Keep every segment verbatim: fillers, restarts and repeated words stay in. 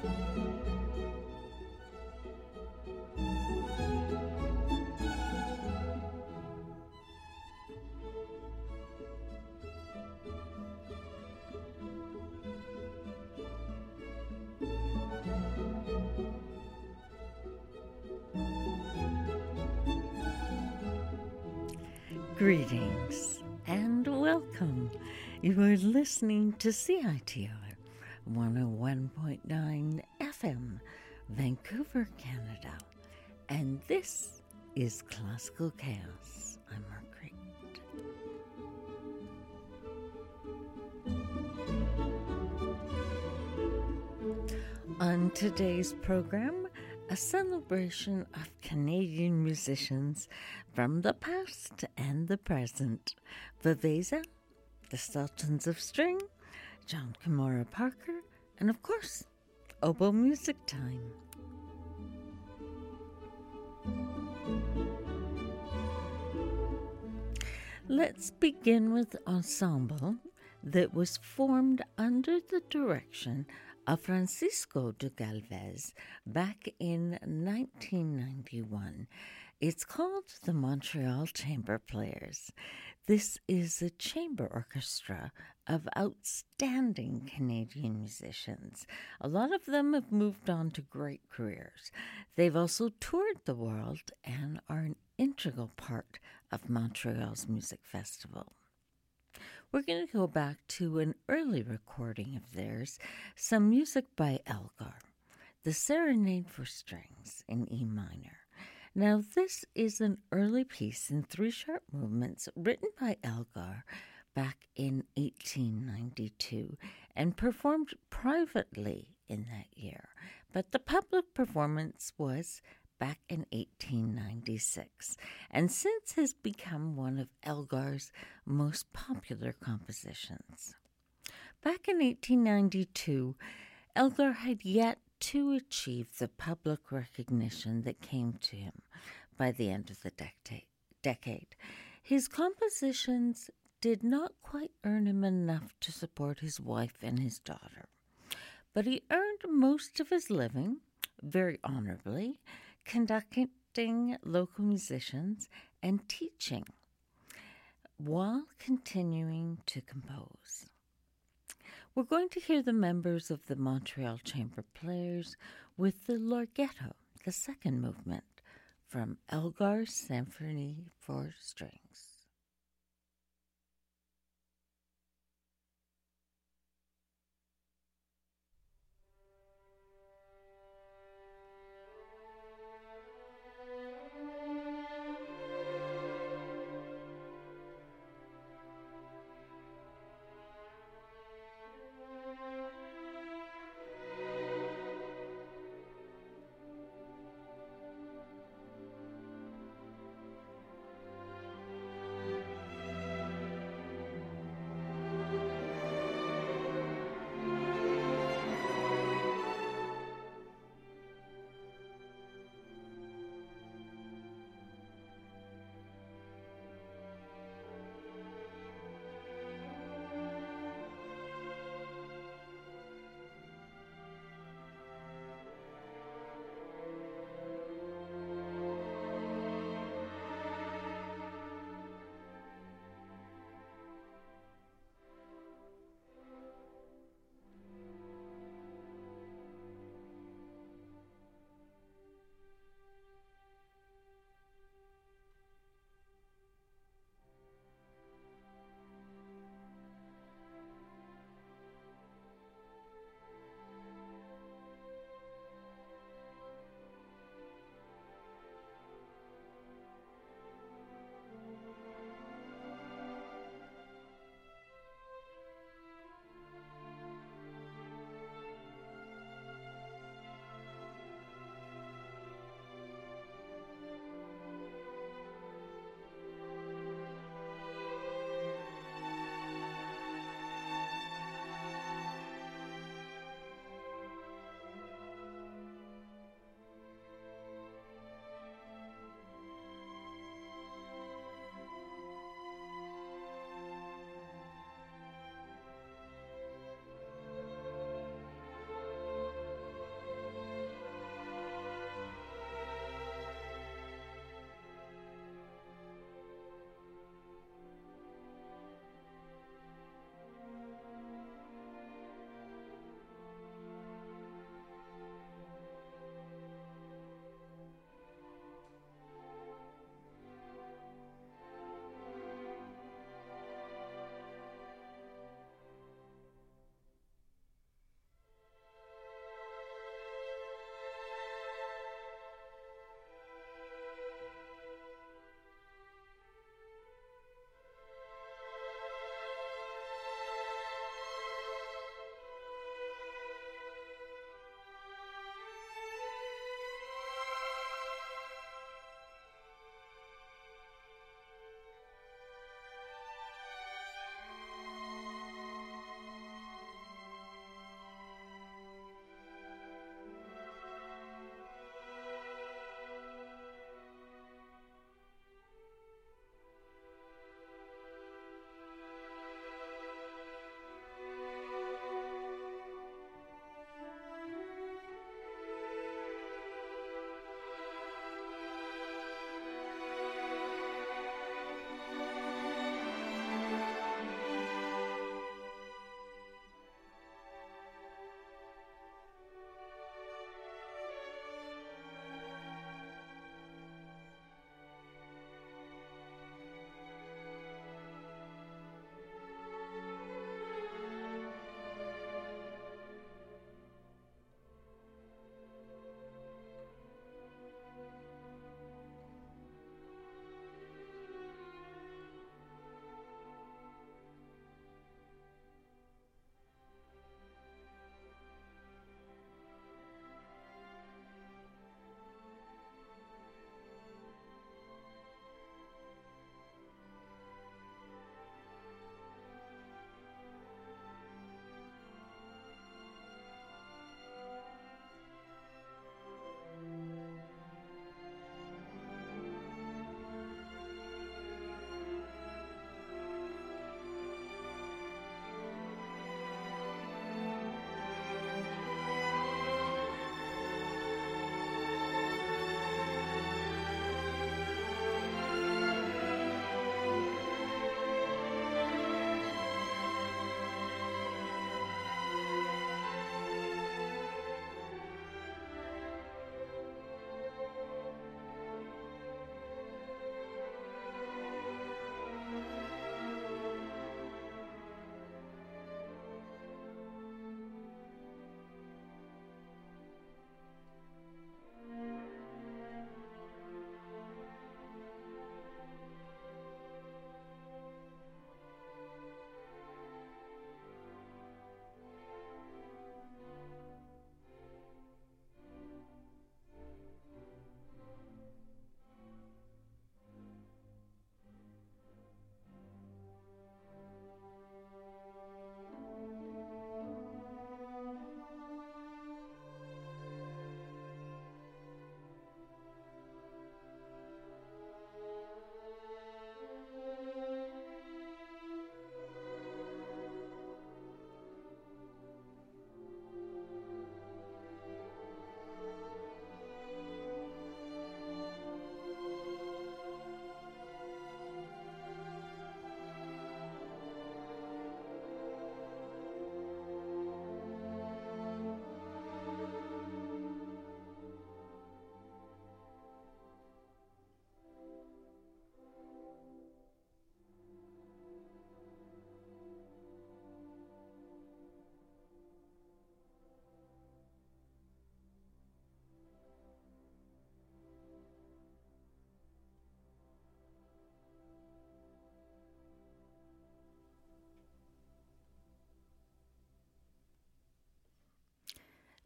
Greetings and welcome. You are listening to C I T R one oh one point nine F M, Vancouver, Canada. And this is Classical Chaos. I'm Marguerite. On today's program, a celebration of Canadian musicians from the past and the present. Viveza, the Sultans of String, John Kimura Parker, and of course, Oboe Music Time. Let's begin with ensemble that was formed under the direction of Francisco de Galvez back in nineteen ninety-one. It's called the Montreal Chamber Players. This is a chamber orchestra of outstanding Canadian musicians. A lot of them have moved on to great careers. They've also toured the world and are an integral part of Montreal's music festival. We're going to go back to an early recording of theirs, some music by Elgar, the Serenade for Strings in E minor. Now, this is an early piece in three sharp movements written by Elgar back in eighteen ninety-two and performed privately in that year, but the public performance was back in eighteen ninety-six, and since has become one of Elgar's most popular compositions. Back in eighteen ninety-two, Elgar had yet to achieve the public recognition that came to him by the end of the decade. His compositions did not quite earn him enough to support his wife and his daughter, but he earned most of his living, very honorably, conducting local musicians and teaching while continuing to compose. We're going to hear the members of the Montreal Chamber Players with the Larghetto, the second movement, from Elgar's Symphony for Strings.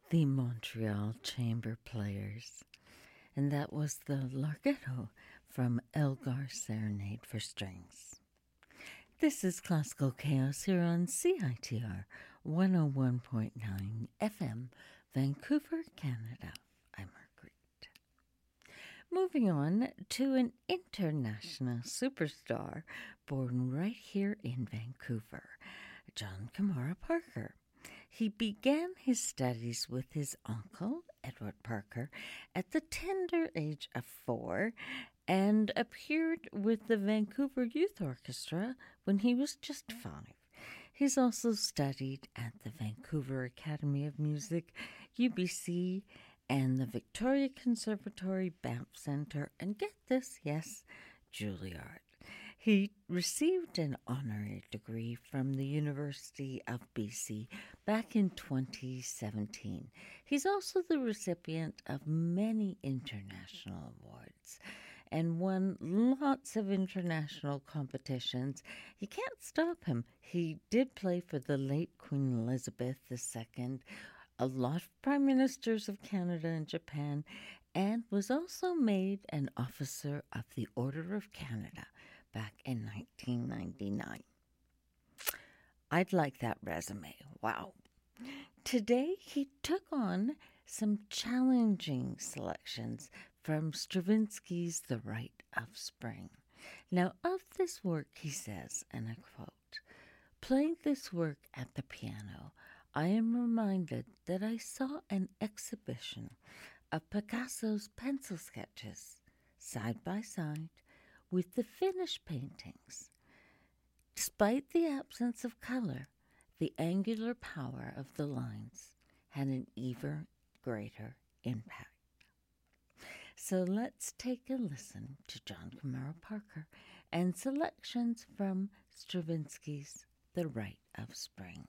the Montreal Chamber Players. And that was the Larghetto from Elgar Serenade for Strings. This is Classical Chaos here on C I T R one oh one point nine F M, Vancouver, Canada. I'm Marguerite. Moving on to an international superstar born right here in Vancouver, John Kamara Parker. He began his studies with his uncle, Edward Parker, at the tender age of four and appeared with the Vancouver Youth Orchestra when he was just five. He's also studied at the Vancouver Academy of Music, U B C, and the Victoria Conservatory, Banff Centre, and get this, yes, Juilliard. He received an honorary degree from the University of B C back in twenty seventeen. He's also the recipient of many international awards and won lots of international competitions. You can't stop him. He did play for the late Queen Elizabeth the Second, a lot of prime ministers of Canada and Japan, and was also made an officer of the Order of Canada back in nineteen ninety-nine. I'd like that resume. Wow. Today, he took on some challenging selections from Stravinsky's The Rite of Spring. Now, of this work, he says, and I quote, "Playing this work at the piano, I am reminded that I saw an exhibition of Picasso's pencil sketches, side by side, with the finished paintings. Despite the absence of color, the angular power of the lines had an even greater impact." So let's take a listen to John Kamara Parker and selections from Stravinsky's The Rite of Spring.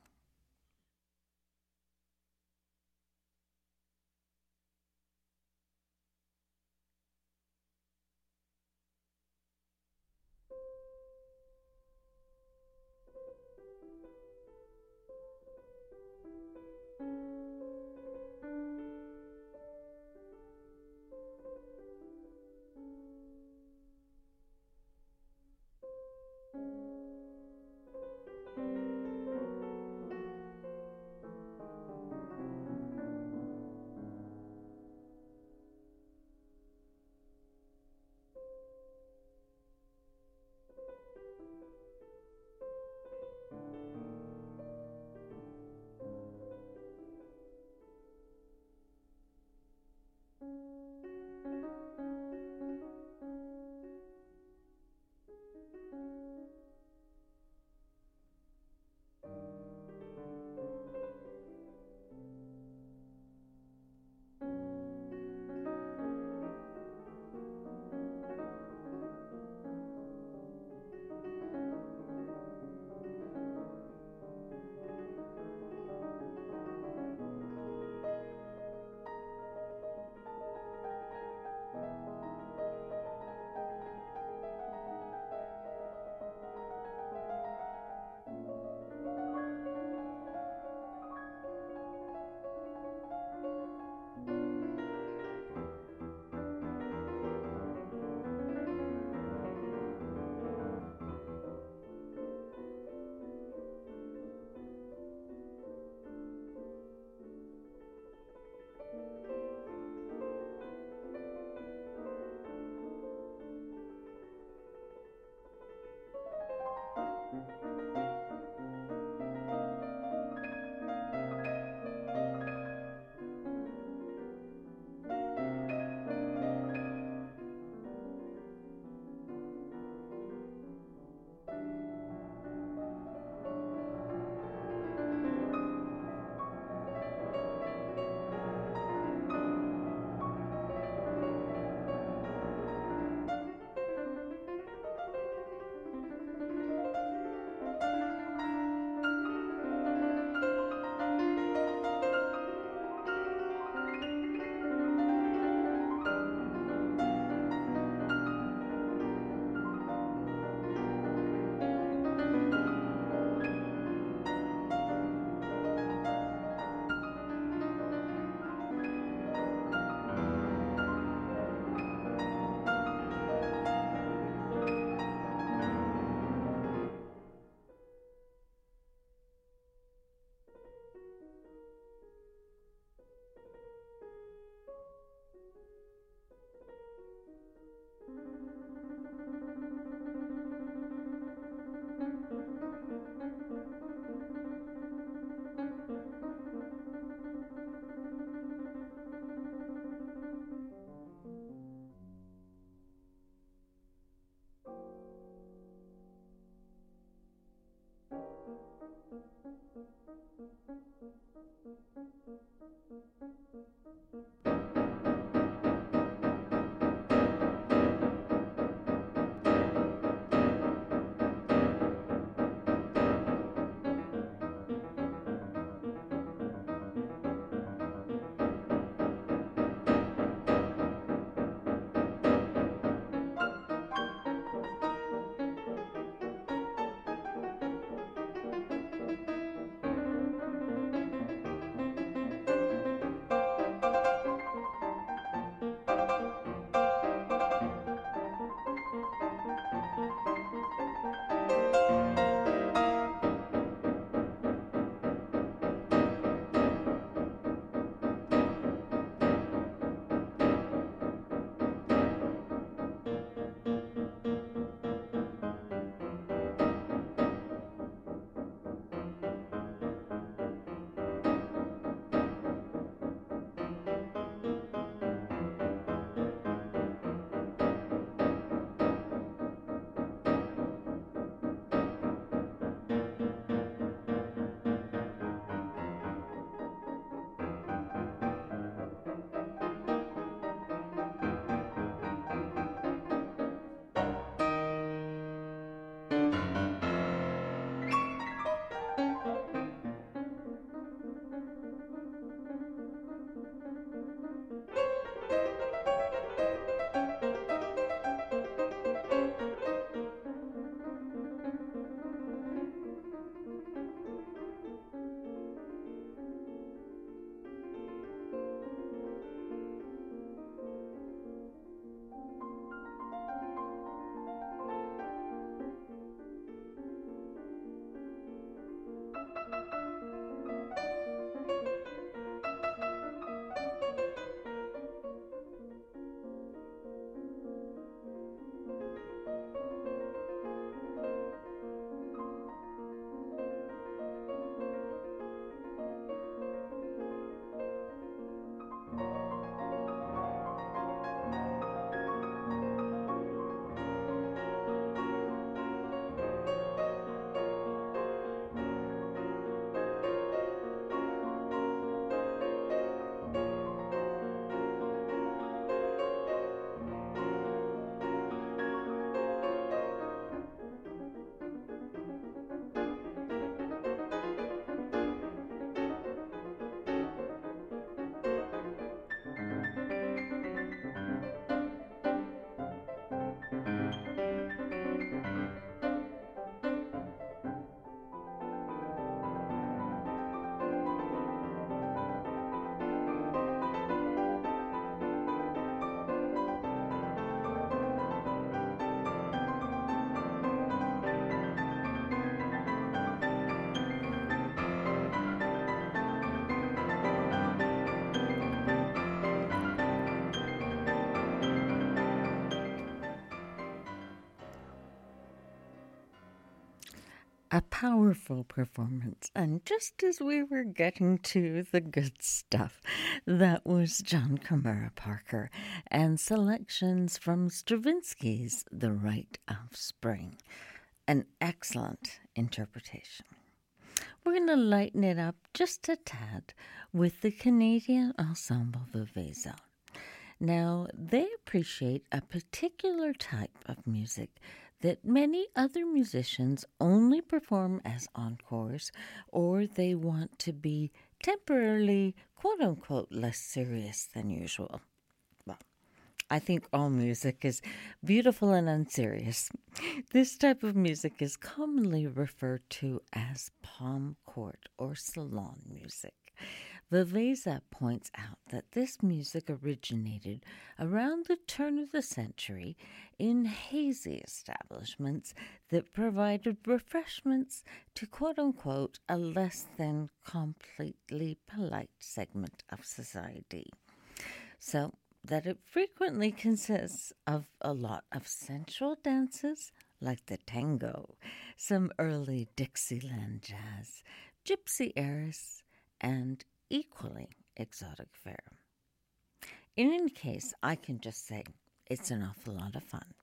A powerful performance, and just as we were getting to the good stuff, that was John Camara Parker and selections from Stravinsky's The Rite of Spring. An excellent interpretation. We're going to lighten it up just a tad with the Canadian Ensemble Viveza. Now, they appreciate a particular type of music that many other musicians only perform as encores, or they want to be temporarily, quote-unquote, less serious than usual. Well, I think all music is beautiful and unserious. This type of music is commonly referred to as palm court or salon music. Viveza points out that this music originated around the turn of the century in hazy establishments that provided refreshments to quote-unquote a less than completely polite segment of society. So that it frequently consists of a lot of sensual dances like the tango, some early Dixieland jazz, gypsy airs, and equally exotic fare. In any case, I can just say it's an awful lot of fun.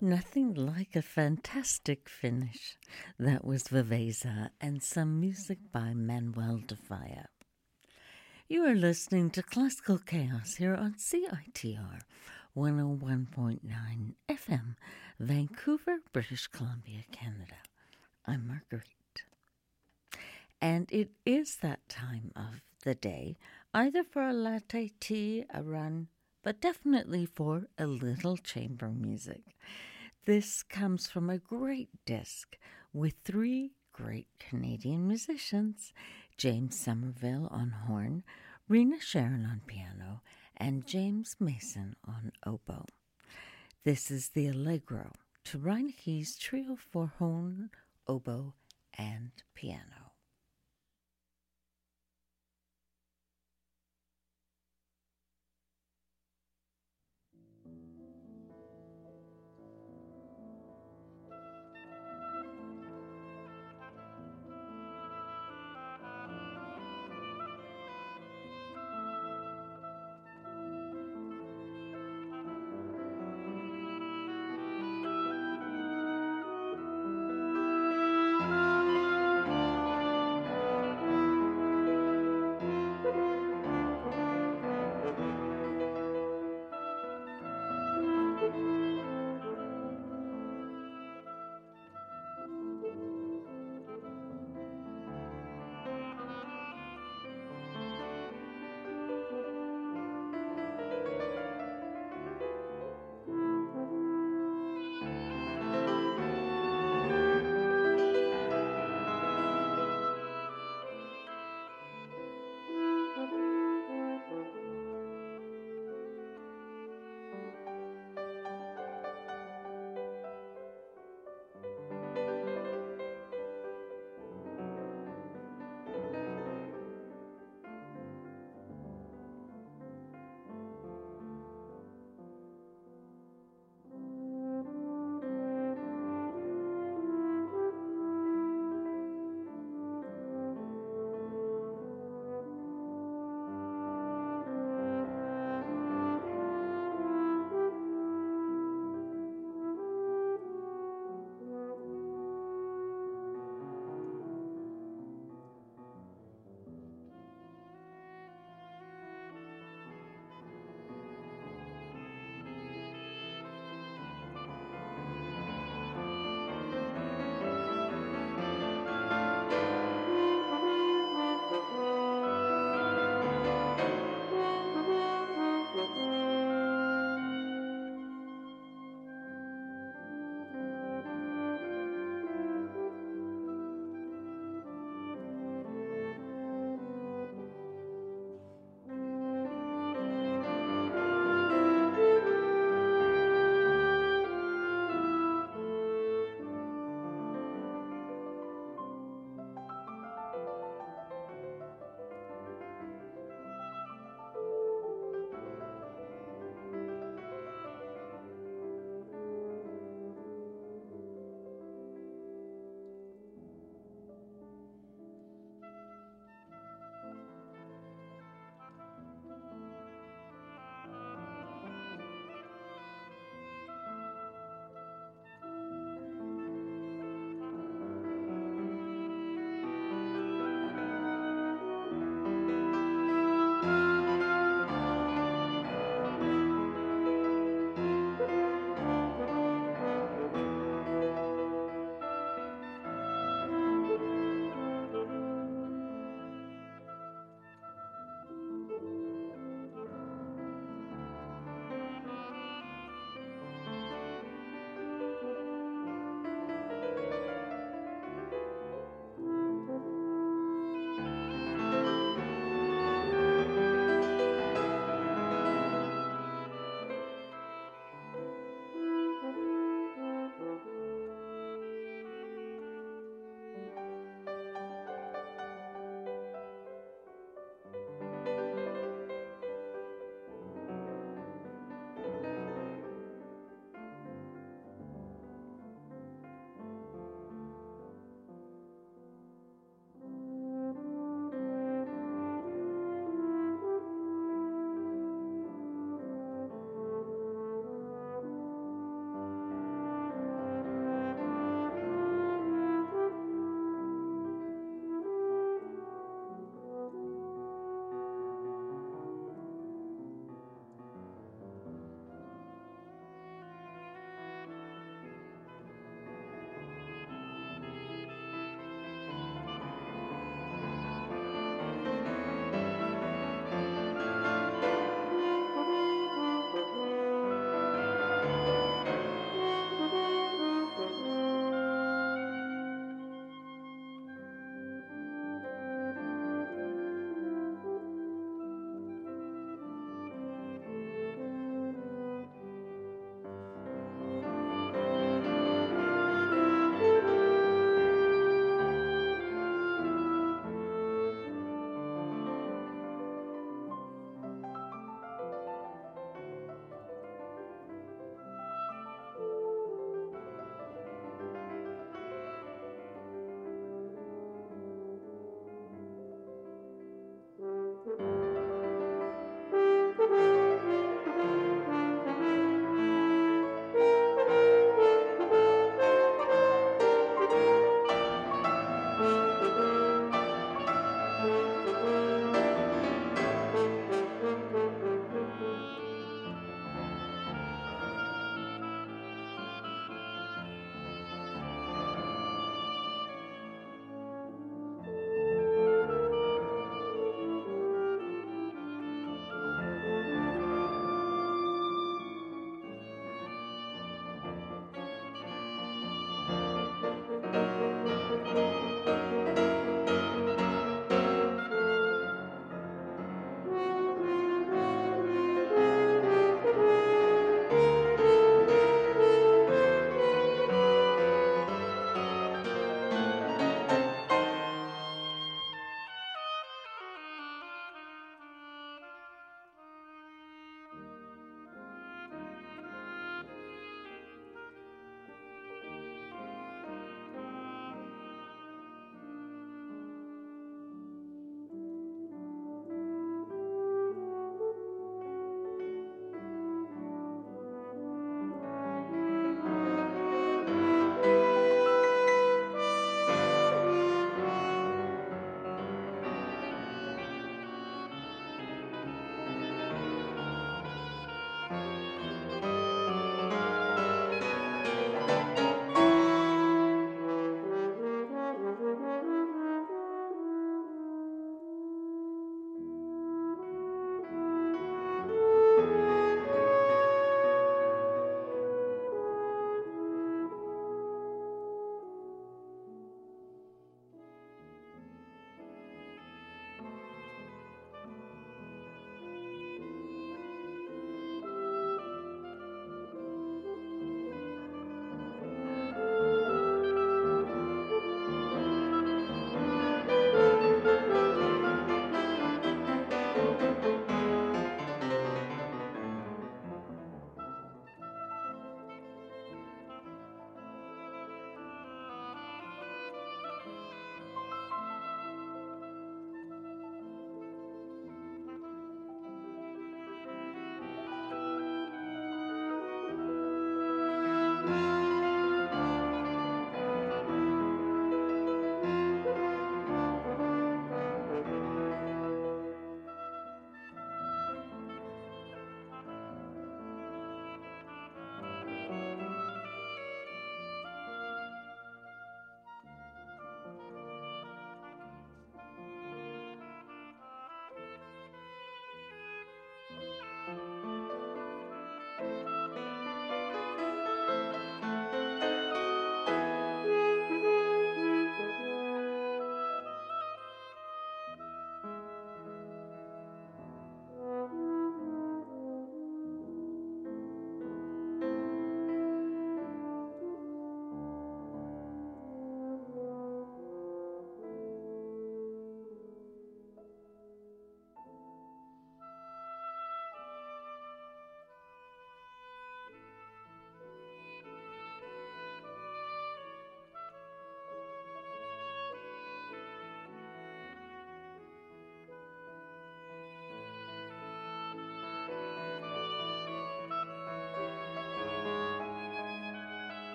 Nothing like a fantastic finish. That was Viveza and some music by Manuel de Falla. You are listening to Classical Chaos here on C I T R one oh one point nine F M, Vancouver, British Columbia, Canada. I'm Marguerite. And it is that time of the day, either for a latte tea, a run, but definitely for a little chamber music. This comes from a great disc with three great Canadian musicians, James Somerville on horn, Rena Sharon on piano, and James Mason on oboe. This is the Allegro to Reineke's Trio for horn, oboe, and piano.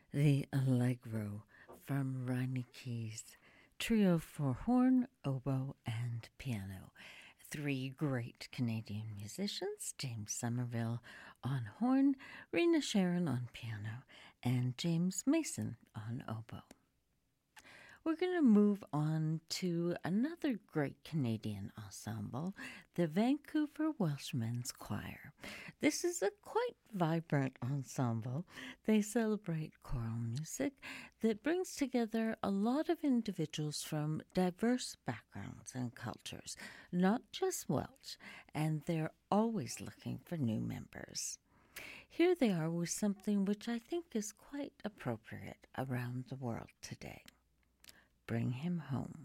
the Allegro from Reinecke's Trio for Horn, Oboe, and Piano. Three great Canadian musicians, James Somerville on horn, Rena Sharon on piano, and James Mason on oboe. We're going to move on to another great Canadian ensemble, the Vancouver Welshmen's Choir. This is a quite vibrant ensemble. They celebrate choral music that brings together a lot of individuals from diverse backgrounds and cultures, not just Welsh, and they're always looking for new members. Here they are with something which I think is quite appropriate around the world today. Bring Him Home.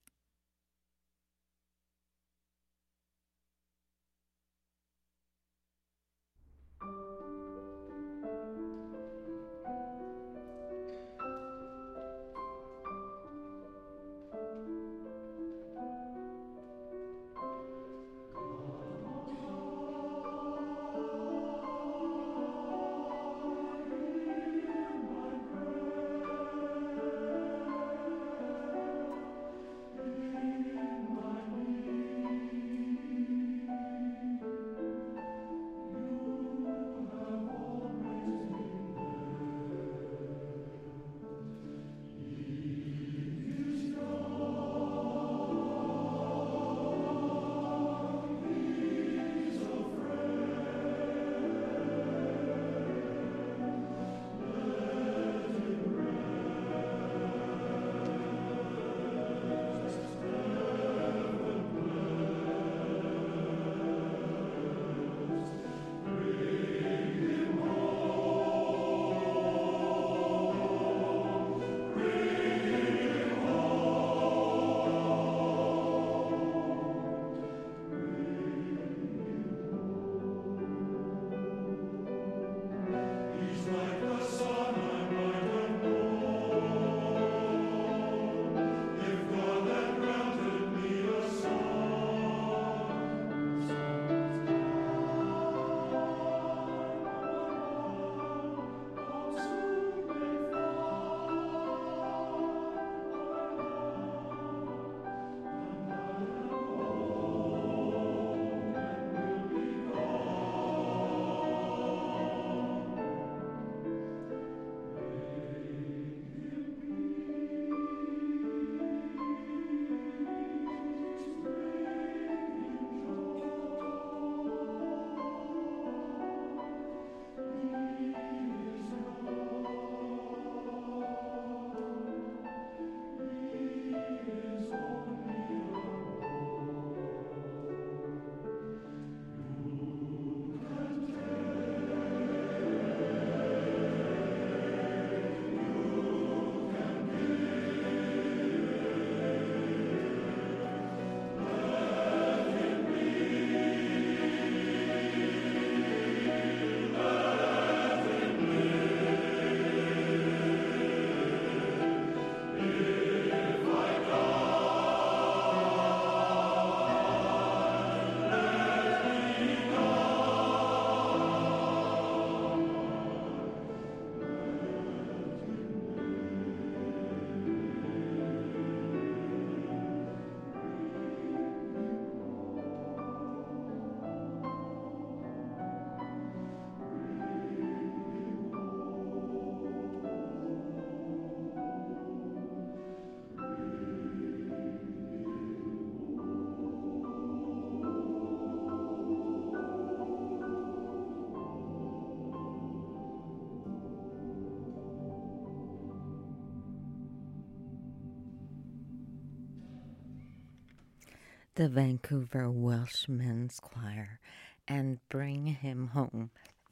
The Vancouver Welshmen's Choir and Bring Him Home.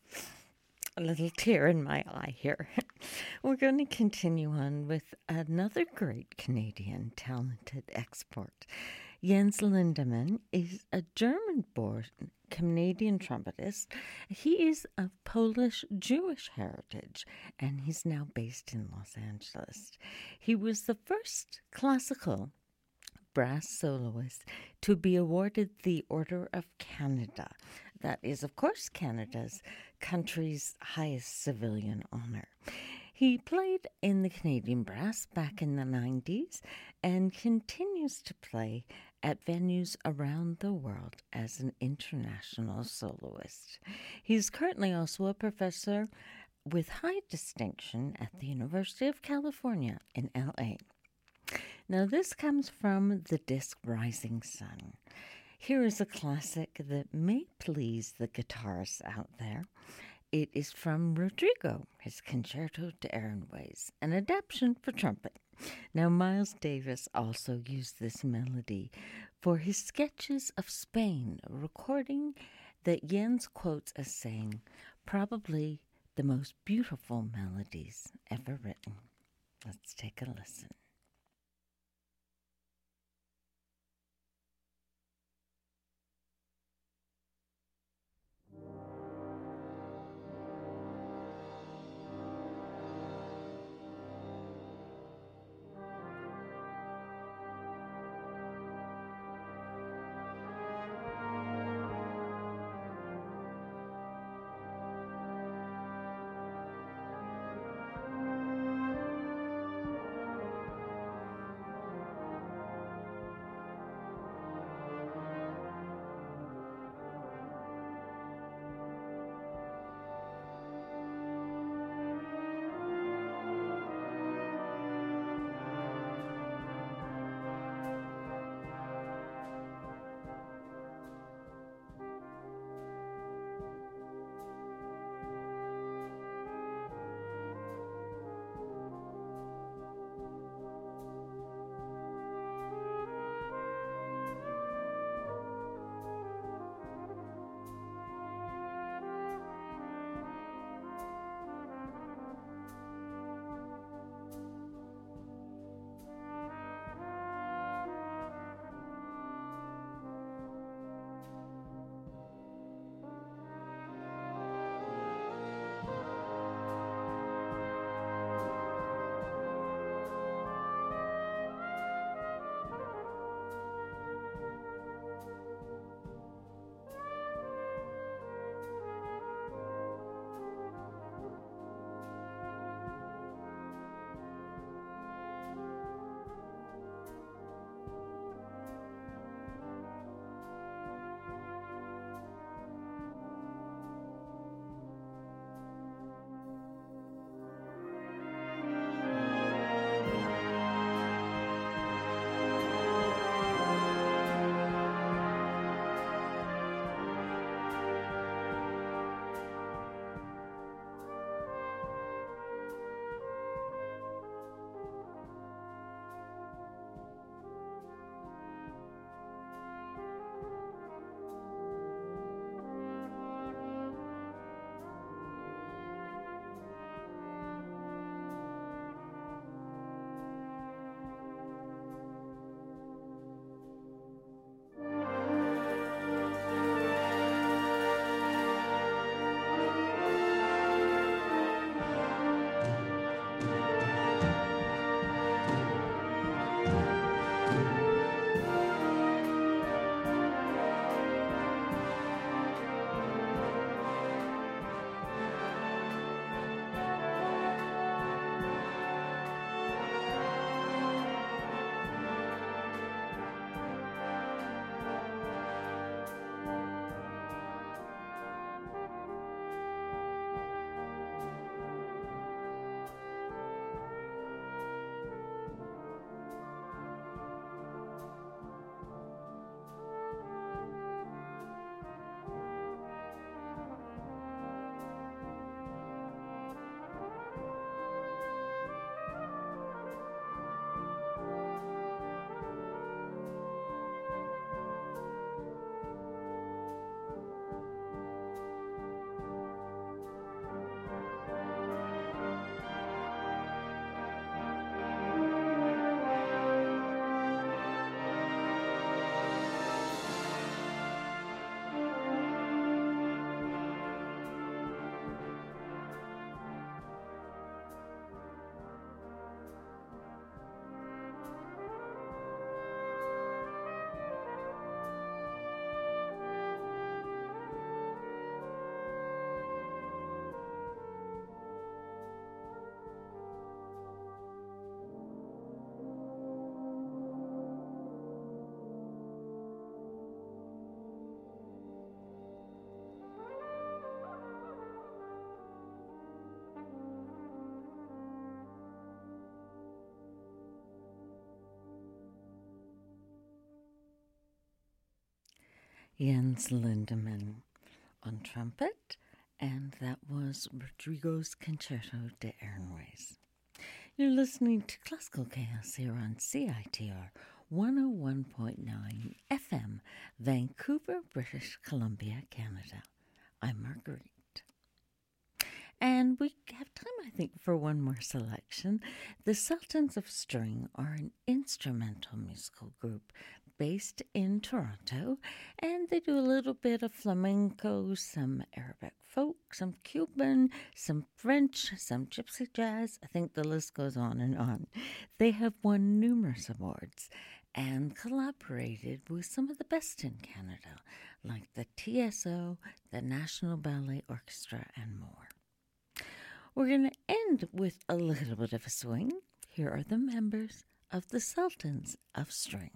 A little tear in my eye here. We're going to continue on with another great Canadian talented export. Jens Lindemann is a German-born Canadian trumpetist. He is of Polish Jewish heritage, and he's now based in Los Angeles. He was the first classical brass soloist to be awarded the Order of Canada. That is, of course, Canada's country's highest civilian honor. He played in the Canadian Brass back in the nineties and continues to play at venues around the world as an international soloist. He's currently also a professor with high distinction at the University of California in L A. Now, this comes from the disc Rising Sun. Here is a classic that may please the guitarists out there. It is from Rodrigo, his Concerto de Aranjuez, an adaptation for trumpet. Now, Miles Davis also used this melody for his Sketches of Spain, a recording that Jens quotes as saying, probably the most beautiful melodies ever written. Let's take a listen. Jens Lindemann on trumpet, and that was Rodrigo's Concerto de Aranjuez. You're listening to Classical Chaos here on C I T R one oh one point nine F M, Vancouver, British Columbia, Canada. I'm Marguerite. And we have time, I think, for one more selection. The Sultans of String are an instrumental musical group based in Toronto, and they do a little bit of flamenco, some Arabic folk, some Cuban, some French, some gypsy jazz. I think the list goes on and on. They have won numerous awards and collaborated with some of the best in Canada, like the T S O, the National Ballet Orchestra, and more. We're going to end with a little bit of a swing. Here are the members of the Sultans of String.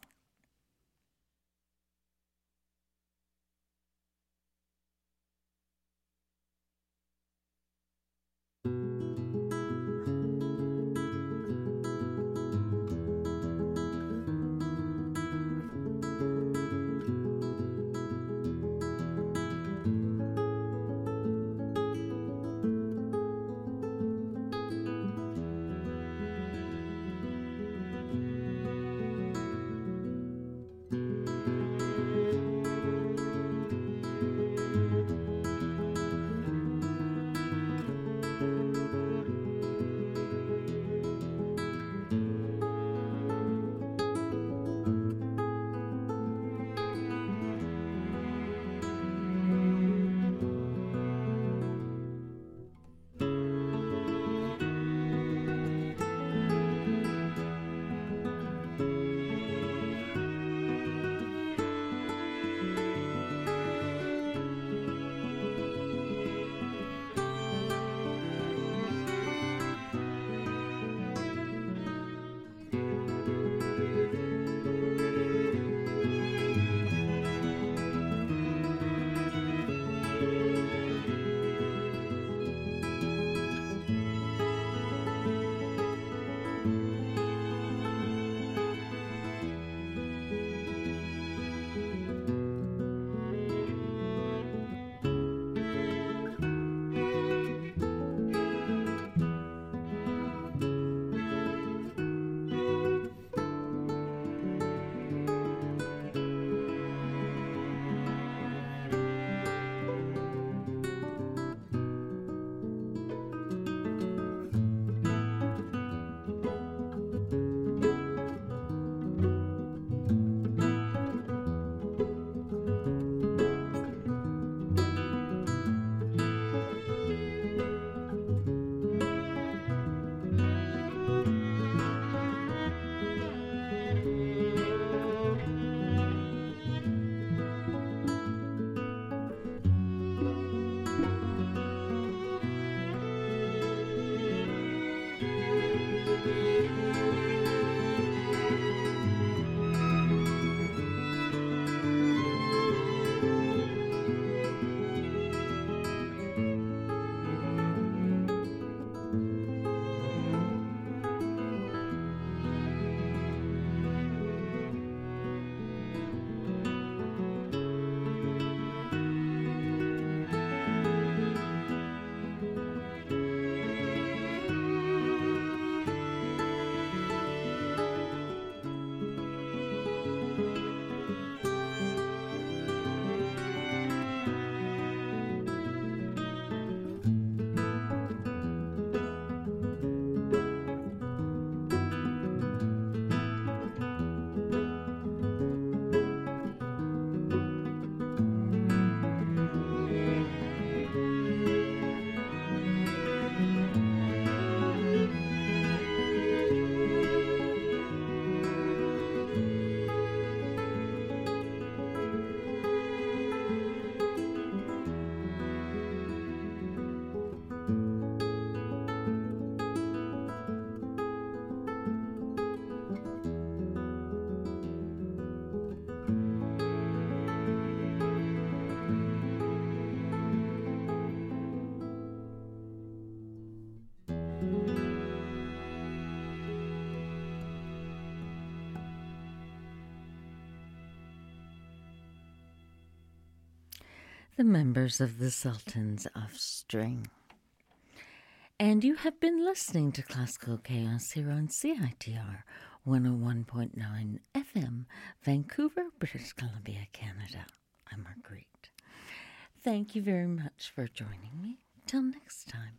the members of the Sultans of String. And you have been listening to Classical Chaos here on C I T R one oh one point nine F M, Vancouver, British Columbia, Canada. I'm Marguerite. Thank you very much for joining me. Till next time.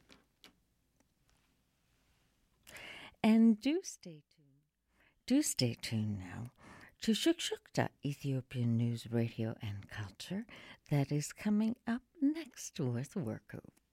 And do stay tuned. Do stay tuned now to Shukshukta, Ethiopian News, Radio and Culture, that is coming up next with Worko.